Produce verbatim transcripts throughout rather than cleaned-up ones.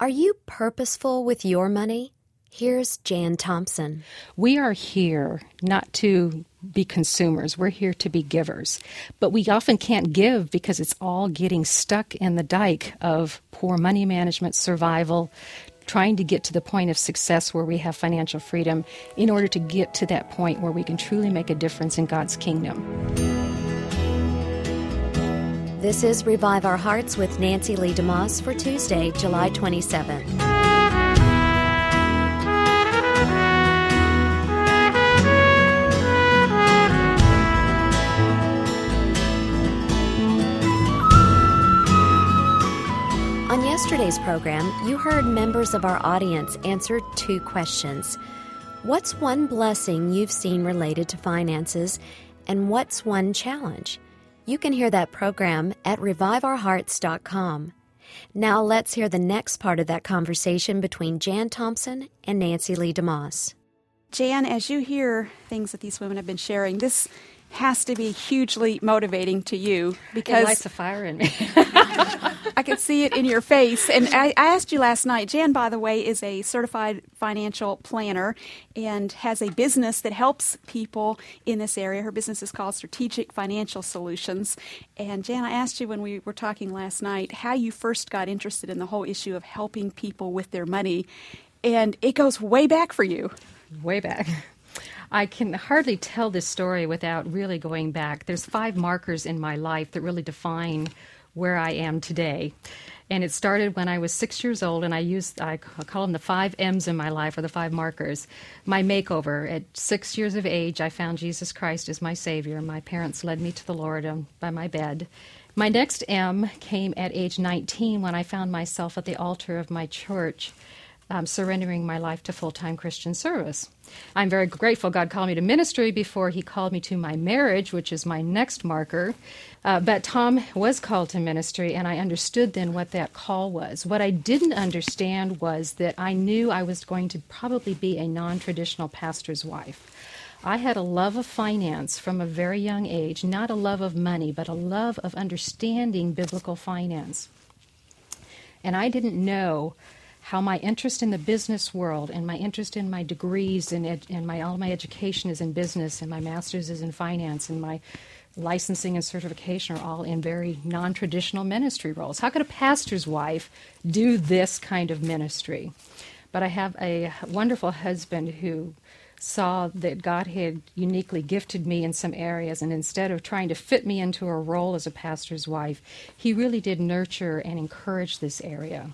Are you purposeful with your money? Here's Jan Thompson. We are here not to be consumers. We're here to be givers. But we often can't give because it's all getting stuck in the dike of poor money management, survival, trying to get to the point of success where we have financial freedom in order to get to that point where we can truly make a difference in God's kingdom. This is Revive Our Hearts with Nancy Lee DeMoss for Tuesday, July twenty-seventh. On yesterday's program, you heard members of our audience answer two questions. What's one blessing you've seen related to finances, and what's one challenge? You can hear that program at revive our hearts dot com. Now let's hear the next part of that conversation between Jan Thompson and Nancy Lee DeMoss. Jan, as you hear things that these women have been sharing, this has to be hugely motivating to you because it lights a fire in me. I could see it in your face. And I, I asked you last night, Jan, by the way, is a certified financial planner and has a business that helps people in this area. Her business is called Strategic Financial Solutions. And Jan, I asked you when we were talking last night how you first got interested in the whole issue of helping people with their money. And it goes way back for you. Way back. I can hardly tell this story without really going back. There's five markers in my life that really define where I am today. And it started when I was six years old, and I used, I call them the five M's in my life, or the five markers. My makeover. At six years of age, I found Jesus Christ as my Savior. My parents led me to the Lord um, by my bed. My next M came at age nineteen when I found myself at the altar of my church, Um, surrendering my life to full-time Christian service. I'm very grateful God called me to ministry before he called me to my marriage, which is my next marker. Uh, but Tom was called to ministry, and I understood then what that call was. What I didn't understand was that I knew I was going to probably be a non-traditional pastor's wife. I had a love of finance from a very young age, not a love of money, but a love of understanding biblical finance. And I didn't know how my interest in the business world and my interest in my degrees and, ed- and my all my education is in business and my master's is in finance and my licensing and certification are all in very non-traditional ministry roles. How could a pastor's wife do this kind of ministry? But I have a wonderful husband who saw that God had uniquely gifted me in some areas, and instead of trying to fit me into a role as a pastor's wife, he really did nurture and encourage this area.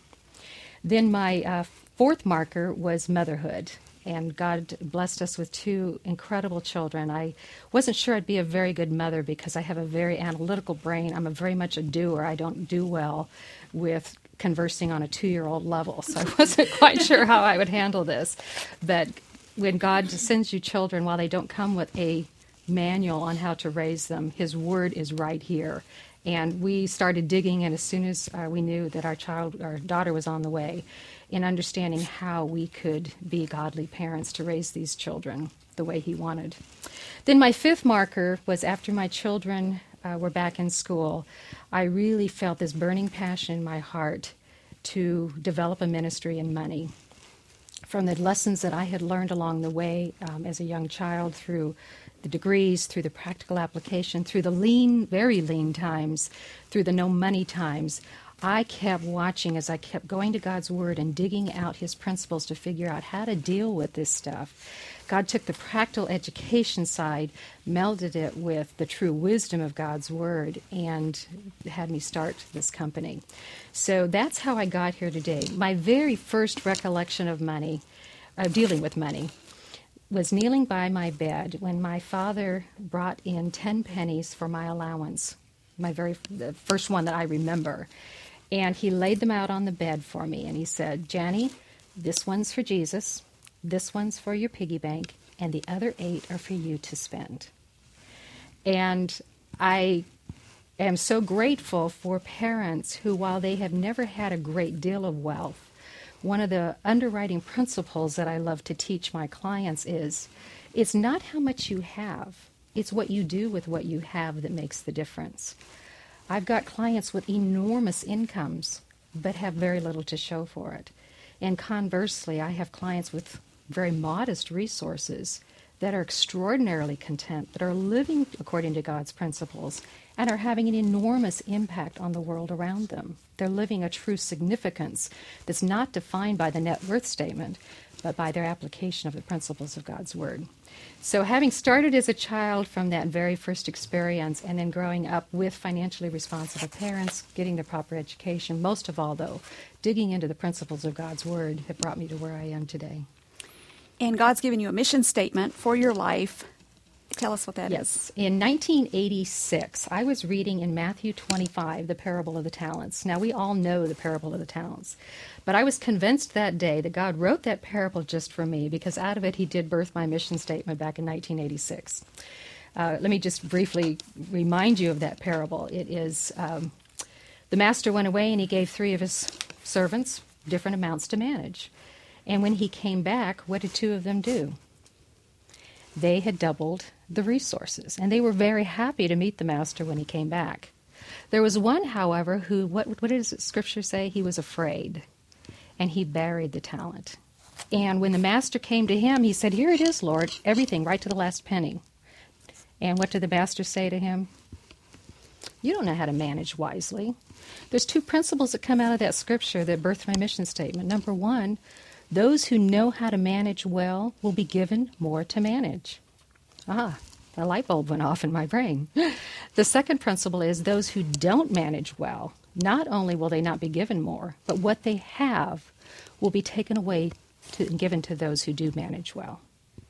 Then my uh, fourth marker was motherhood, and God blessed us with two incredible children. I wasn't sure I'd be a very good mother because I have a very analytical brain. I'm a very much a doer. I don't do well with conversing on a two-year-old level, so I wasn't quite sure how I would handle this. But when God sends you children, while they don't come with a manual on how to raise them, his word is right here. And we started digging, and as soon as uh, we knew that our child, our daughter was on the way, in understanding how we could be godly parents to raise these children the way he wanted. Then my fifth marker was after my children uh, were back in school, I really felt this burning passion in my heart to develop a ministry in money. From the lessons that I had learned along the way um, as a young child through the degrees, through the practical application, through the lean, very lean times, through the no money times, I kept watching as I kept going to God's Word and digging out his principles to figure out how to deal with this stuff. God took the practical education side, melded it with the true wisdom of God's Word, and had me start this company. So that's how I got here today. My very first recollection of money, of dealing with money, was kneeling by my bed when my father brought in ten pennies for my allowance, my very the first one that I remember. And he laid them out on the bed for me, and he said, "Janny, this one's for Jesus, this one's for your piggy bank, and the other eight are for you to spend." And I am so grateful for parents who, while they have never had a great deal of wealth, one of the underwriting principles that I love to teach my clients is, it's not how much you have, it's what you do with what you have that makes the difference. I've got clients with enormous incomes but have very little to show for it. And conversely, I have clients with very modest resources that are extraordinarily content, that are living according to God's principles, and are having an enormous impact on the world around them. They're living a true significance that's not defined by the net worth statement, but by their application of the principles of God's Word. So having started as a child from that very first experience and then growing up with financially responsible parents, getting the proper education, most of all, though, digging into the principles of God's Word have brought me to where I am today. And God's given you a mission statement for your life. Tell us what that yes. is. Yes. In nineteen eighty-six, I was reading in Matthew twenty-five, the parable of the talents. Now, we all know the parable of the talents. But I was convinced that day that God wrote that parable just for me, because out of it he did birth my mission statement back in nineteen eighty-six. Uh, let me just briefly remind you of that parable. It is, um, the master went away and he gave three of his servants different amounts to manage. And when he came back, what did two of them do? They had doubled the resources, and they were very happy to meet the master when he came back. There was one, however, who, what, what does Scripture say? He was afraid, and he buried the talent. And when the master came to him, he said, "Here it is, Lord, everything, right to the last penny." And what did the master say to him? "You don't know how to manage wisely." There's two principles that come out of that Scripture that birthed my mission statement. Number one, those who know how to manage well will be given more to manage. Ah, a light bulb went off in my brain. The second principle is those who don't manage well, not only will they not be given more, but what they have will be taken away to, and given to those who do manage well.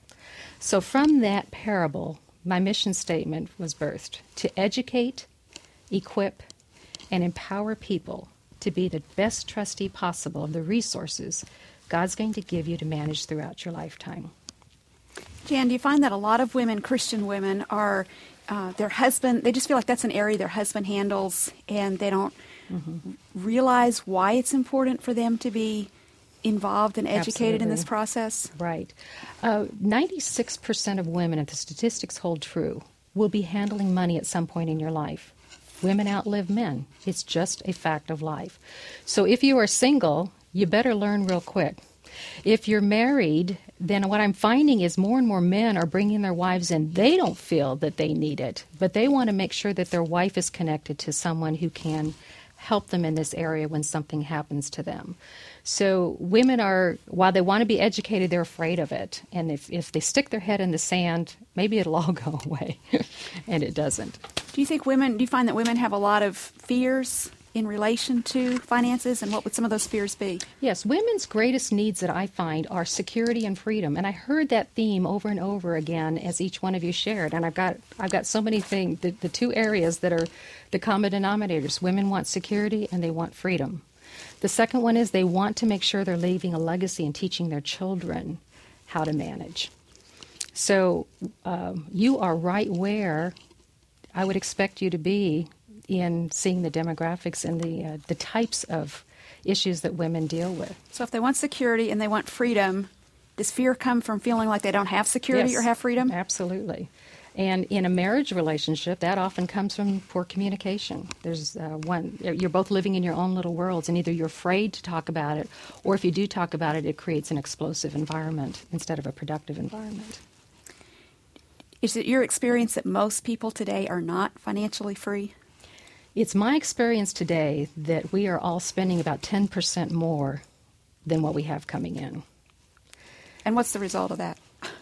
So from that parable, my mission statement was birthed: to educate, equip, and empower people to be the best trustee possible of the resources God's going to give you to manage throughout your lifetime. Jan, do you find that a lot of women, Christian women, are uh, their husband, they just feel like that's an area their husband handles, and they don't mm-hmm. realize why it's important for them to be involved and educated Absolutely. in this process? Right. Uh, ninety-six percent of women, if the statistics hold true, will be handling money at some point in your life. Women outlive men. It's just a fact of life. So if you are single, you better learn real quick. If you're married, then what I'm finding is more and more men are bringing their wives in. They don't feel that they need it, but they want to make sure that their wife is connected to someone who can help them in this area when something happens to them. So women are, while they want to be educated, they're afraid of it. And if, if they stick their head in the sand, maybe it'll all go away. And it doesn't. Do you think women, do you find that women have a lot of fears in relation to finances, and what would some of those fears be? Yes, women's greatest needs that I find are security and freedom, and I heard that theme over and over again as each one of you shared. And I've got I've got so many things. The, the two areas that are the common denominators: women want security and they want freedom. The second one is they want to make sure they're leaving a legacy and teaching their children how to manage. So um, you are right where I would expect you to be in seeing the demographics and the uh, the types of issues that women deal with. So if they want security and they want freedom, does fear come from feeling like they don't have security Yes, or have freedom? Absolutely. And in a marriage relationship, that often comes from poor communication. There's uh, one, you're both living in your own little worlds, and either you're afraid to talk about it, or if you do talk about it, it creates an explosive environment instead of a productive environment. Is it your experience that most people today are not financially free? It's my experience today that we are all spending about ten percent more than what we have coming in. And what's the result of that?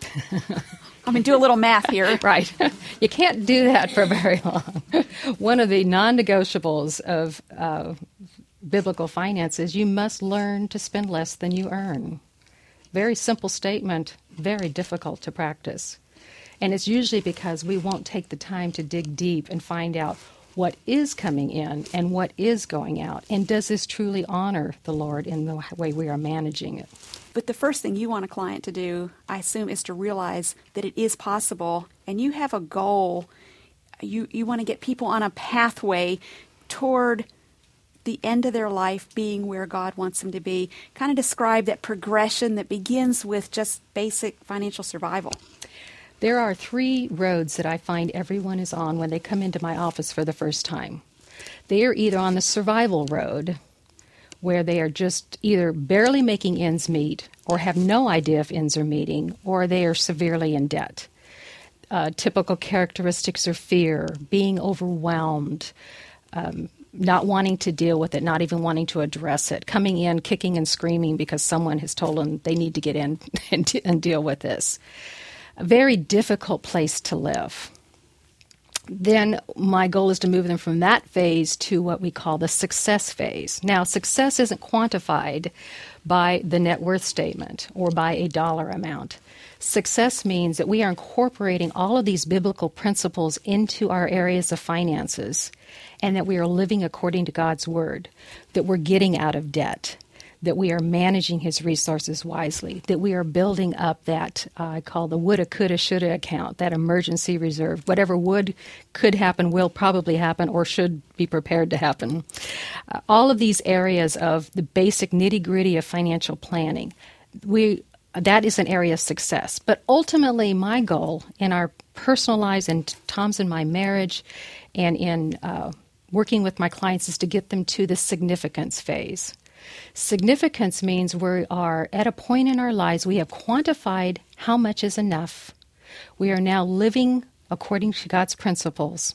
I mean, do a little math here. Right. You can't do that for very long. One of the non-negotiables of uh, biblical finance is you must learn to spend less than you earn. Very simple statement, very difficult to practice. And it's usually because we won't take the time to dig deep and find out what is coming in and what is going out. And does this truly honor the Lord in the way we are managing it? But the first thing you want a client to do, I assume, is to realize that it is possible, and you have a goal. You, you want to get people on a pathway toward the end of their life being where God wants them to be. Kind of describe that progression that begins with just basic financial survival. There are three roads that I find everyone is on when they come into my office for the first time. They are either on the survival road, where they are just either barely making ends meet or have no idea if ends are meeting, or they are severely in debt. Uh, typical characteristics are fear, being overwhelmed, um, not wanting to deal with it, not even wanting to address it, coming in kicking and screaming because someone has told them they need to get in and, and deal with this. A very difficult place to live. Then my goal is to move them from that phase to what we call the success phase. Now, success isn't quantified by the net worth statement or by a dollar amount. Success means that we are incorporating all of these biblical principles into our areas of finances, and that we are living according to God's word, that we're getting out of debt, that we are managing his resources wisely, that we are building up that, uh, I call the woulda, coulda, shoulda account, that emergency reserve. Whatever would, could happen, will probably happen, or should be prepared to happen. Uh, all of these areas of the basic nitty-gritty of financial planning, we that is an area of success. But ultimately, my goal in our personal lives, and Tom's in my marriage, and in uh, working with my clients, is to get them to the significance phase. Significance means we are at a point in our lives, we have quantified how much is enough. We are now living according to God's principles.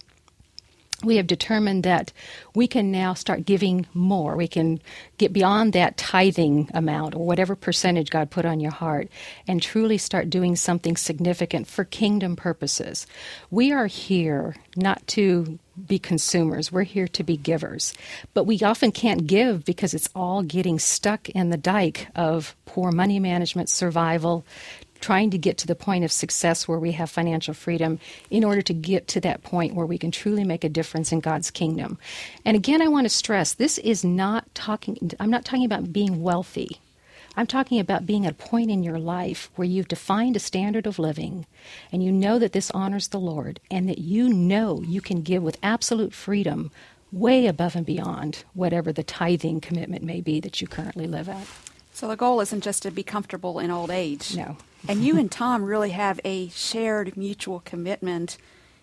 We have determined that we can now start giving more. We can get beyond that tithing amount or whatever percentage God put on your heart and truly start doing something significant for kingdom purposes. We are here not to be consumers. We're here to be givers. But we often can't give because it's all getting stuck in the dike of poor money management, survival, trying to get to the point of success where we have financial freedom in order to get to that point where we can truly make a difference in God's kingdom. And again, I want to stress, this is not talking, I'm not talking about being wealthy. I'm talking about being at a point in your life where you've defined a standard of living and you know that this honors the Lord and that you know you can give with absolute freedom way above and beyond whatever the tithing commitment may be that you currently live at. So the goal isn't just to be comfortable in old age. No. And you and Tom really have a shared mutual commitment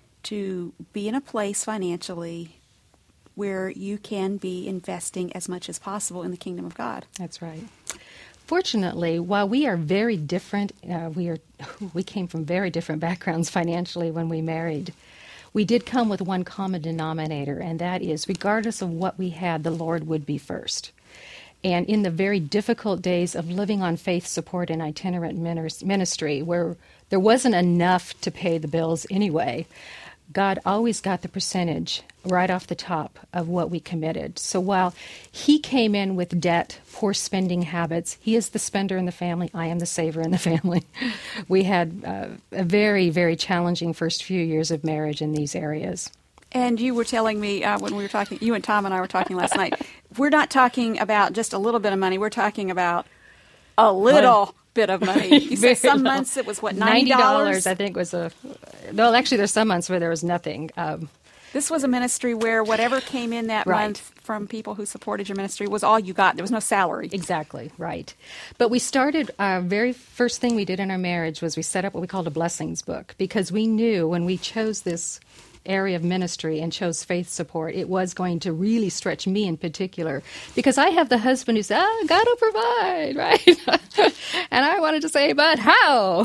to be in a place financially where you can be investing as much as possible in the kingdom of God. That's right. Fortunately, while we are very different, uh, we are we came from very different backgrounds financially when we married. We did come with one common denominator, and that is, regardless of what we had, the Lord would be first. And in the very difficult days of living on faith support and itinerant ministry, where there wasn't enough to pay the bills anyway, God always got the percentage right off the top of what we committed. So while he came in with debt, poor spending habits, he is the spender in the family, I am the saver in the family. We had uh, a very, very challenging first few years of marriage in these areas. And you were telling me uh, when we were talking, you and Tom and I were talking last night, we're not talking about just a little bit of money. We're talking about a little what? bit of money. You said some little. months it was, what, ninety dollars? ninety dollars, I think, was a... Well, actually, there's some months where there was nothing. Um, this was a ministry where whatever came in that right. month from people who supported your ministry was all you got. There was no salary. Exactly, right. But we started, our very first thing we did in our marriage was we set up what we called a blessings book, because we knew when we chose this area of ministry and chose faith support, it was going to really stretch me in particular, because I have the husband who said, ah, God will provide, right? And I wanted to say, but how?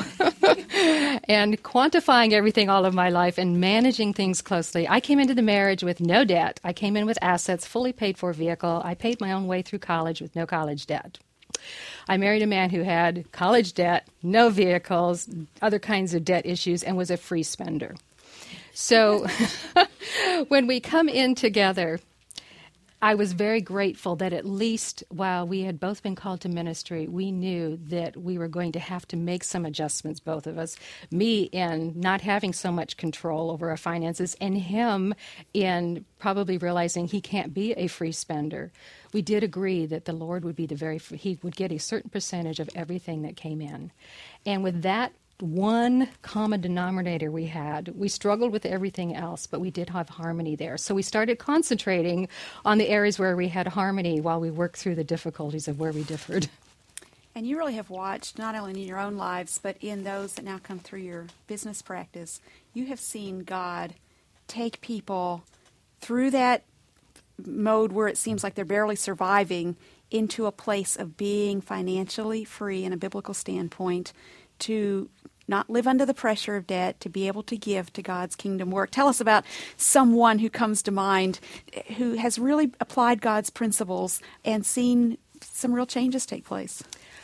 And quantifying everything all of my life and managing things closely. I came into the marriage with no debt. I came in with assets, fully paid for vehicle. I paid my own way through college with no college debt. I married a man who had college debt, no vehicles, other kinds of debt issues, and was a free spender. So when we come in together, I was very grateful that at least while we had both been called to ministry, we knew that we were going to have to make some adjustments, both of us, me in not having so much control over our finances and him in probably realizing he can't be a free spender. We did agree that the Lord would be the very, he would get a certain percentage of everything that came in. And with that one common denominator we had, we struggled with everything else, but we did have harmony there. So we started concentrating on the areas where we had harmony while we worked through the difficulties of where we differed. And you really have watched, not only in your own lives, but in those that now come through your business practice, you have seen God take people through that mode where it seems like th're barely surviving into a place of being financially free in a biblical standpoint, to not live under the pressure of debt, to be able to give to God's kingdom work. Tell us about someone who comes to mind who has really applied God's principles and seen some real changes take place.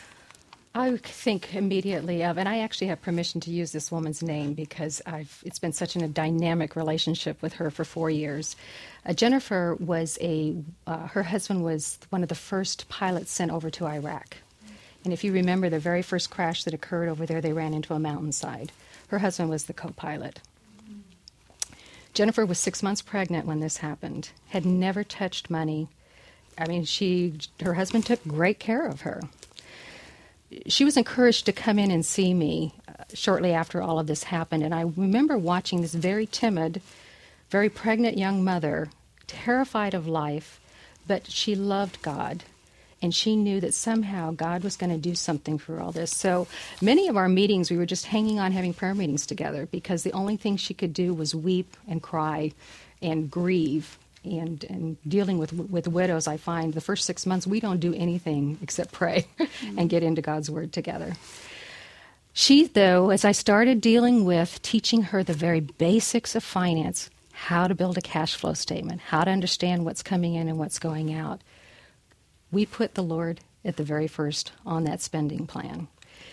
I think immediately of, and I actually have permission to use this woman's name because I've it's been such an, a dynamic relationship with her for four years. Uh, Jennifer was a, uh, her husband was one of the first pilots sent over to Iraq. And if you remember the very first crash that occurred over there, they ran into a mountainside. Her husband was the co-pilot. Jennifer was six months pregnant when this happened, had never touched money. I mean, she, her husband took great care of her. She was encouraged to come in and see me uh, shortly after all of this happened. And I remember watching this very timid, very pregnant young mother, terrified of life, but she loved God. And she knew that somehow God was going to do something for all this. So many of our meetings, we were just hanging on having prayer meetings together because the only thing she could do was weep and cry and grieve. And, and dealing with with widows, I find the first six months we don't do anything except pray and get into God's Word together. She, though, as I started dealing with teaching her the very basics of finance, how to build a cash flow statement, how to understand what's coming in and what's going out, we put the Lord at the very first on that spending plan.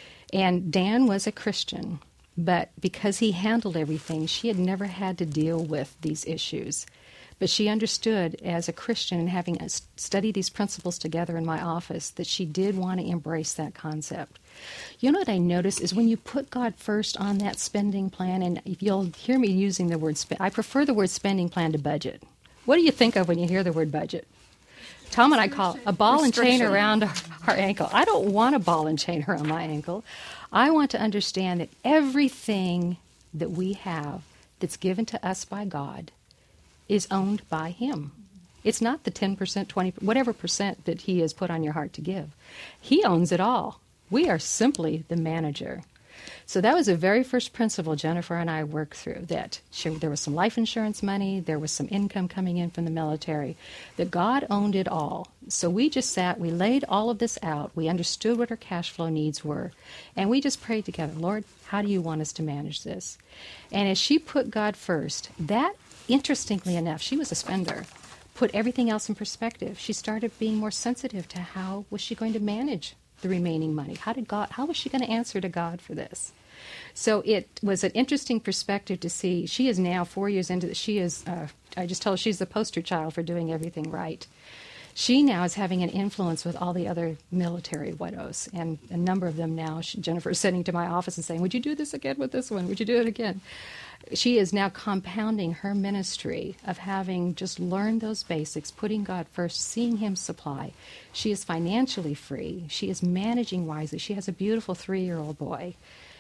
And Dan was a Christian, but because he handled everything, she had never had to deal with these issues. But she understood as a Christian and having studied these principles together in my office that she did want to embrace that concept. You know what I noticed is when you put God first on that spending plan, and you'll hear me using the word, sp- I prefer the word spending plan to budget. What do you think of when you hear the word budget? Tom and I call it a ball and chain around our, our ankle. I don't want a ball and chain around my ankle. I want to understand that everything that we have that's given to us by God is owned by Him. It's not the ten percent, twenty percent, whatever percent that He has put on your heart to give. He owns it all. We are simply the manager. So that was the very first principle Jennifer and I worked through, that she, there was some life insurance money, there was some income coming in from the military, that God owned it all. So we just sat, we laid all of this out, we understood what our cash flow needs were, and we just prayed together, Lord, how do you want us to manage this? And as she put God first, that, interestingly enough, she was a spender, put everything else in perspective. She started being more sensitive to how was she going to manage the remaining money. How did God, how was she going to answer to God for this? So it was an interesting perspective to see. She is now four years into, she is, uh, I just told her she's the poster child for doing everything right. She now is having an influence with all the other military widows, and a number of them now, she, Jennifer is sitting to my office and saying, would you do this again with this one? Would you do it again? She is now compounding her ministry of having just learned those basics, putting God first, seeing Him supply. She is financially free. She is managing wisely. She has a beautiful three-year-old boy.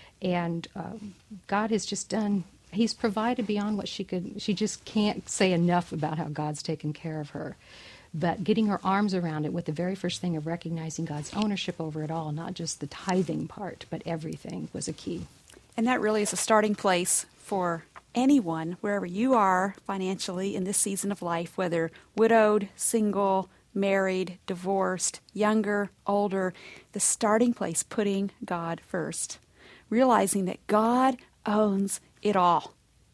And uh, God has just done, He's provided beyond what she could, she just can't say enough about how God's taken care of her. But getting her arms around it with the very first thing of recognizing God's ownership over it all, not just the tithing part, but everything, was a key. And that really is a starting place for anyone, wherever you are financially in this season of life, whether widowed, single, married, divorced, younger, older, the starting place, putting God first. Realizing that God owns it all.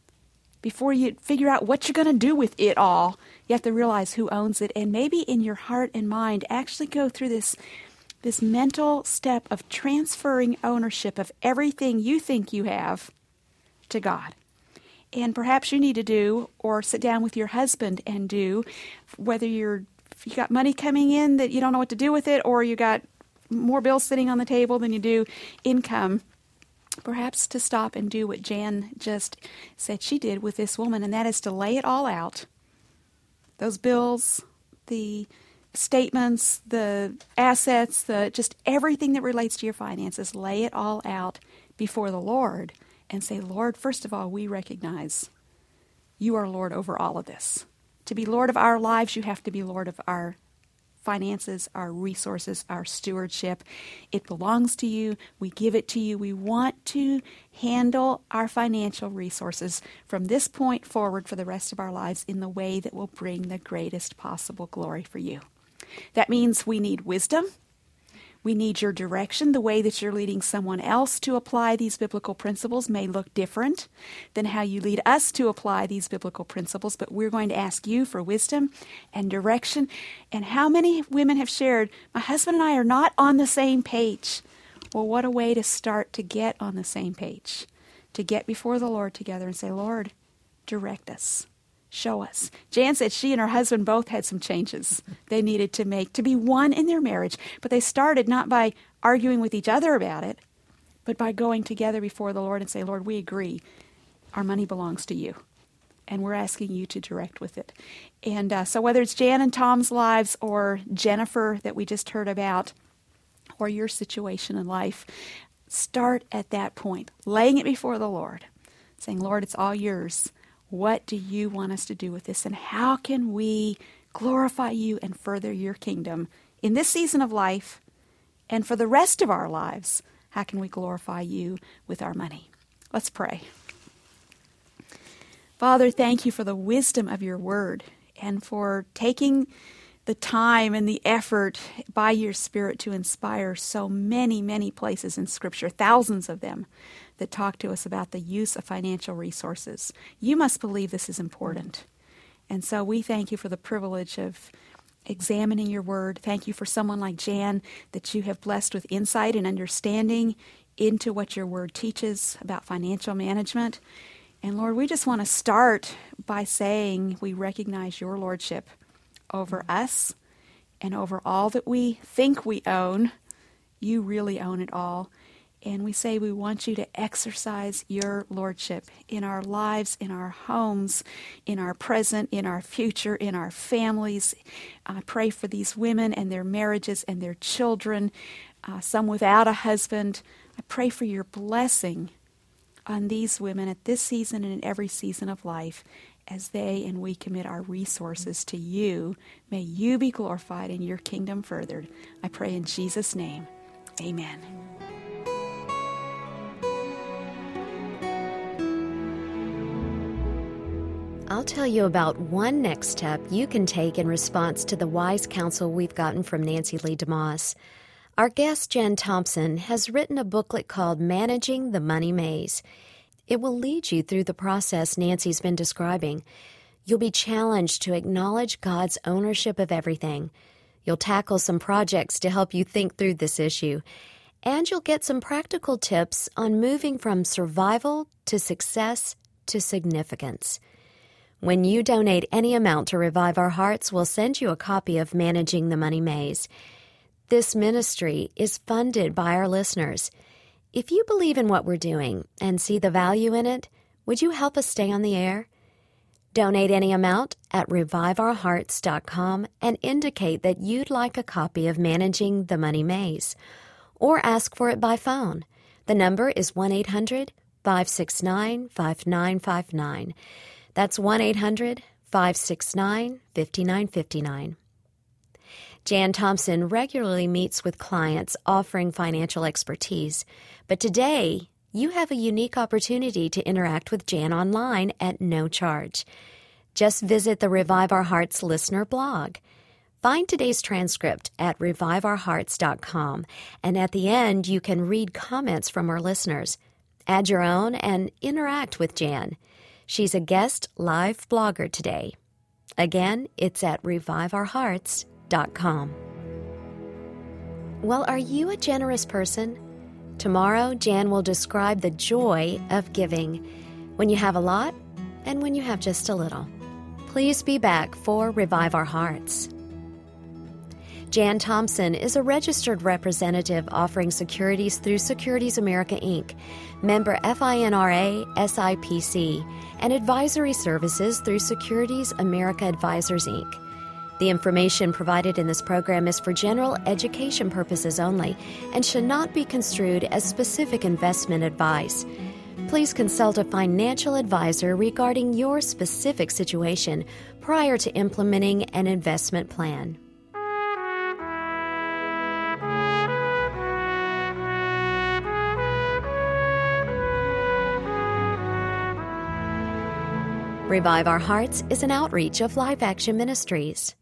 Before you figure out what you're going to do with it all, you have to realize who owns it, and maybe in your heart and mind actually go through this this mental step of transferring ownership of everything you think you have to God. And perhaps you need to do, or sit down with your husband and do, whether you're if you got money coming in that you don't know what to do with it, or you got more bills sitting on the table than you do income, perhaps to stop and do what Jan just said she did with this woman, and that is to lay it all out. Those bills, the statements, the assets, the just everything that relates to your finances, lay it all out before the Lord and say, Lord, first of all, we recognize you are Lord over all of this. To be Lord of our lives, you have to be Lord of our finances, our resources, our stewardship. It belongs to you. We give it to you. We want to handle our financial resources from this point forward for the rest of our lives in the way that will bring the greatest possible glory for you. That means we need wisdom. We need your direction. The way that you're leading someone else to apply these biblical principles may look different than how you lead us to apply these biblical principles, but we're going to ask you for wisdom and direction. And how many women have shared, my husband and I are not on the same page? Well, what a way to start to get on the same page, to get before the Lord together and say, Lord, direct us. Show us. Jan said she and her husband both had some changes they needed to make to be one in their marriage. But they started not by arguing with each other about it, but by going together before the Lord and say, Lord, we agree. Our money belongs to you. And we're asking you to direct with it. And uh, so whether it's Jan and Tom's lives or Jennifer that we just heard about, or your situation in life, start at that point, laying it before the Lord, saying, Lord, it's all yours. What do you want us to do with this? And how can we glorify you and further your kingdom in this season of life and for the rest of our lives? How can we glorify you with our money? Let's pray. Father, thank you for the wisdom of your word and for taking the time and the effort by your Spirit to inspire so many, many places in Scripture, thousands of them, that talk to us about the use of financial resources. You must believe this is important. And so we thank you for the privilege of examining your word. Thank you for someone like Jan that you have blessed with insight and understanding into what your word teaches about financial management. And Lord, we just want to start by saying we recognize your lordship over us and over all that we think we own. You really own it all. And we say we want you to exercise your lordship in our lives, in our homes, in our present, in our future, in our families. I pray for these women and their marriages and their children, uh, some without a husband. I pray for your blessing on these women at this season and in every season of life as they and we commit our resources to you. May you be glorified and your kingdom furthered. I pray in Jesus' name. Amen. I'll tell you about one next step you can take in response to the wise counsel we've gotten from Nancy Lee DeMoss. Our guest, Jan Thompson, has written a booklet called Managing the Money Maze. It will lead you through the process Nancy's been describing. You'll be challenged to acknowledge God's ownership of everything. You'll tackle some projects to help you think through this issue. And you'll get some practical tips on moving from survival to success to significance. When you donate any amount to Revive Our Hearts, we'll send you a copy of Managing the Money Maze. This ministry is funded by our listeners. If you believe in what we're doing and see the value in it, would you help us stay on the air? Donate any amount at revive our hearts dot com and indicate that you'd like a copy of Managing the Money Maze, or ask for it by phone. The number is one eight hundred five six nine five nine five nine. That's one eight hundred five six nine five nine five nine. Jan Thompson regularly meets with clients offering financial expertise, but today you have a unique opportunity to interact with Jan online at no charge. Just visit the Revive Our Hearts listener blog. Find today's transcript at revive our hearts dot com, and at the end you can read comments from our listeners. Add your own and interact with Jan. She's a guest live blogger today. Again, it's at revive our hearts dot com. Well, are you a generous person? Tomorrow, Jan will describe the joy of giving when you have a lot and when you have just a little. Please be back for Revive Our Hearts. Jan Thompson is a registered representative offering securities through Securities America, Incorporated, member FINRA S I P C, and advisory services through Securities America Advisors, Incorporated. The information provided in this program is for general education purposes only and should not be construed as specific investment advice. Please consult a financial advisor regarding your specific situation prior to implementing an investment plan. Revive Our Hearts is an outreach of Live Action Ministries.